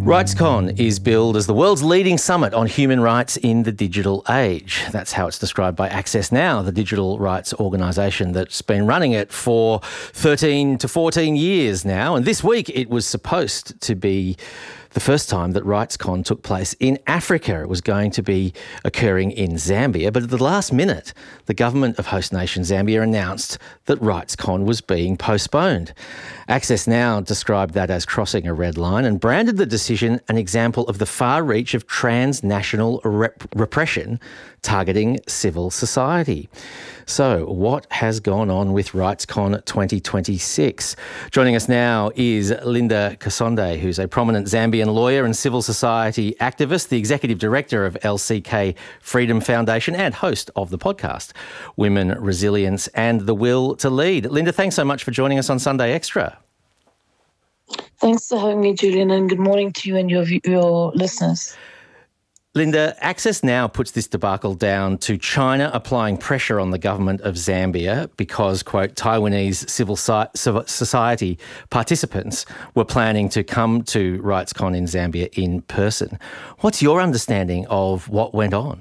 RightsCon is billed as the world's leading summit on human rights in the digital age. That's how it's described by Access Now, the digital rights organisation that's been running it for 13 to 14 years now. And this week it was supposed to be the first time that RightsCon took place in Africa. It was going to be occurring in Zambia, but at the last minute, the government of host nation Zambia announced that RightsCon was being postponed. Access Now described that as crossing a red line and branded the decision an example of the far reach of transnational repression targeting civil society. So what has gone on with RightsCon 2026? Joining us now is Linda Kasonde, who's a prominent Zambian lawyer and civil society activist, the executive director of LCK Freedom Foundation and host of the podcast Women, Resilience and the Will to Lead. Linda, thanks so much for joining us on Sunday Extra. Thanks for having me, Julian, and good morning to you and your listeners. Linda, Access Now puts this debacle down to China applying pressure on the government of Zambia because, quote, Taiwanese civil society participants were planning to come to RightsCon in Zambia in person. What's your understanding of what went on?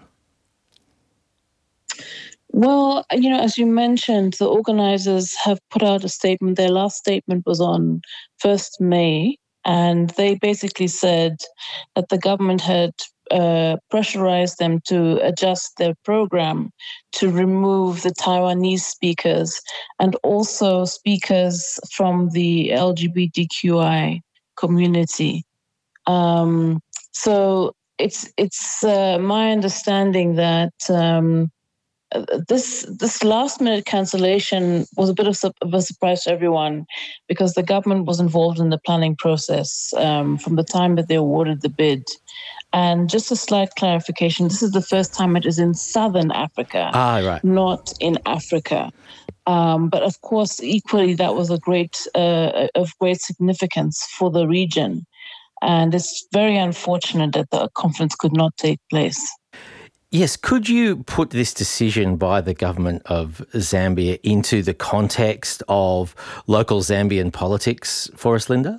Well, as you mentioned, the organisers have put out a statement. Their last statement was on 1st May, and they basically said that the government had pressurized them to adjust their program to remove the Taiwanese speakers and also speakers from the LGBTQI community. So it's my understanding that this last minute cancellation was a bit of a surprise to everyone because the government was involved in the planning process from the time that they awarded the bid. And just a slight clarification, this is the first time it is in Southern Africa, not in Africa. But of course, equally, that was of great significance for the region. And it's very unfortunate that the conference could not take place. Yes, could you put this decision by the government of Zambia into the context of local Zambian politics for us, Linda?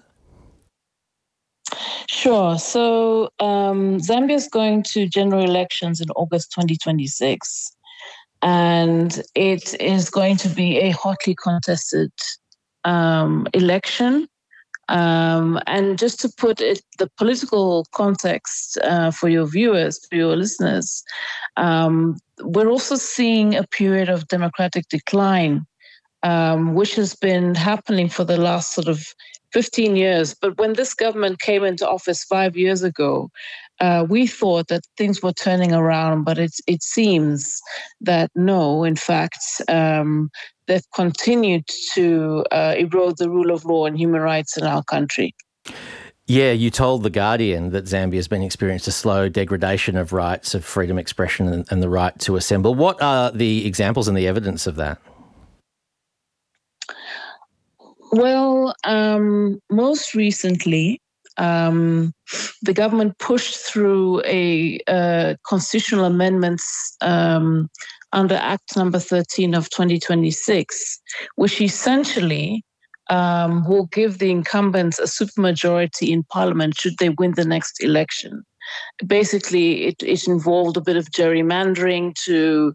Sure. So Zambia is going to general elections in August 2026, and it is going to be a hotly contested election. And just to put the political context for your viewers, for your listeners, we're also seeing a period of democratic decline, which has been happening for the last sort of 15 years. But when this government came into office 5 years ago, we thought that things were turning around, but it seems that no, in fact, they've continued to erode the rule of law and human rights in our country. Yeah, you told The Guardian that Zambia has been experiencing a slow degradation of rights of freedom of expression and the right to assemble. What are the examples and the evidence of that? Well, most recently, the government pushed through a constitutional amendments under Act number 13 of 2026, which essentially will give the incumbents a supermajority in parliament should they win the next election. Basically, it involved a bit of gerrymandering to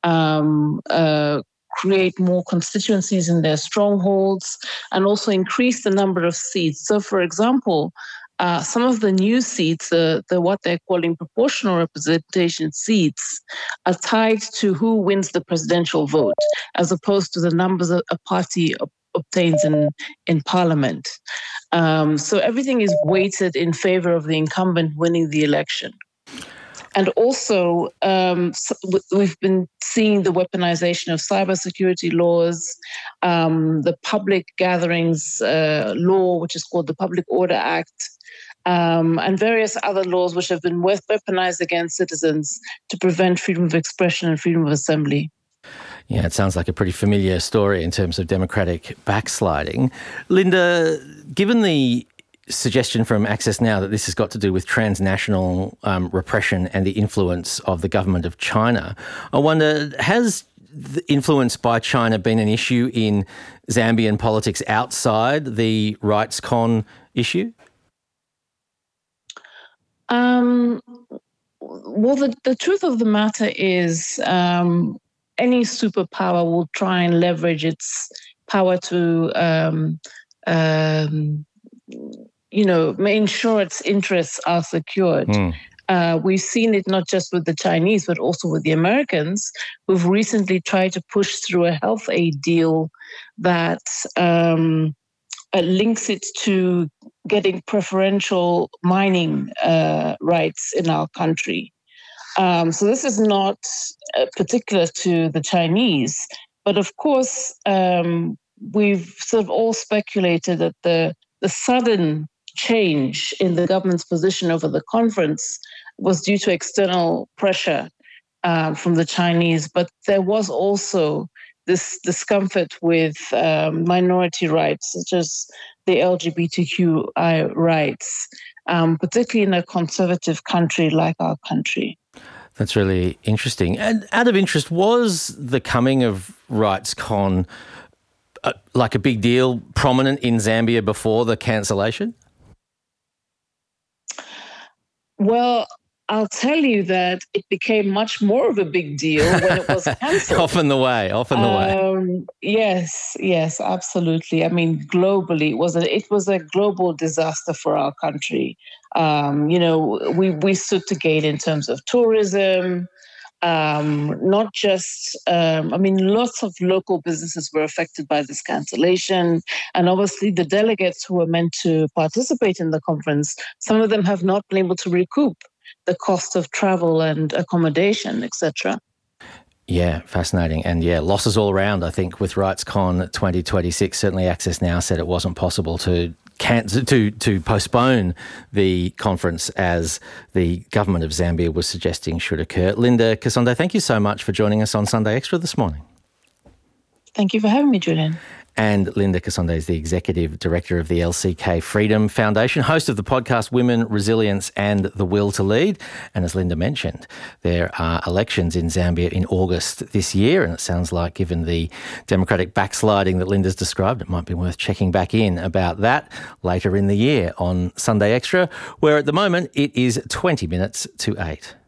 create more constituencies in their strongholds and also increase the number of seats. So, for example, some of the new seats, the what they're calling proportional representation seats, are tied to who wins the presidential vote, as opposed to the numbers a party obtains in parliament. So everything is weighted in favor of the incumbent winning the election. And also, we've been seeing the weaponization of cybersecurity laws, the public gatherings law, which is called the Public Order Act, and various other laws which have been weaponized against citizens to prevent freedom of expression and freedom of assembly. Yeah, it sounds like a pretty familiar story in terms of democratic backsliding. Linda, given the suggestion from Access Now that this has got to do with transnational repression and the influence of the government of China, I wonder, has the influence by China been an issue in Zambian politics outside the RightsCon issue? Well, the truth of the matter is any superpower will try and leverage its power to, ensure its interests are secured. We've seen it not just with the Chinese, but also with the Americans, who've recently tried to push through a health aid deal that links it to getting preferential mining rights in our country. So this is not particular to the Chinese, but of course, we've sort of all speculated that the sudden change in the government's position over the conference was due to external pressure from the Chinese, but there was also this discomfort with minority rights, such as the LGBTQI rights, particularly in a conservative country like our country. That's really interesting. And out of interest, was the coming of RightsCon like a big deal, prominent in Zambia before the cancellation? Well, I'll tell you that it became much more of a big deal when it was cancelled. Often the way. Yes, absolutely. I mean, globally, it was a global disaster for our country. We stood to gain in terms of tourism, not just, lots of local businesses were affected by this cancellation. And obviously the delegates who were meant to participate in the conference, some of them have not been able to recoup the cost of travel and accommodation, etc. Yeah, fascinating. And yeah, losses all around, I think, with RightsCon 2026. Certainly Access Now said it wasn't possible to postpone the conference as the government of Zambia was suggesting should occur. Linda Kasonde, thank you so much for joining us on Sunday Extra this morning. Thank you for having me, Julian. And Linda Kasonde is the Executive Director of the LCK Freedom Foundation, host of the podcast Women, Resilience and the Will to Lead. And as Linda mentioned, there are elections in Zambia in August this year, and it sounds like, given the democratic backsliding that Linda's described, it might be worth checking back in about that later in the year on Sunday Extra, where at the moment it is 20 minutes to 8.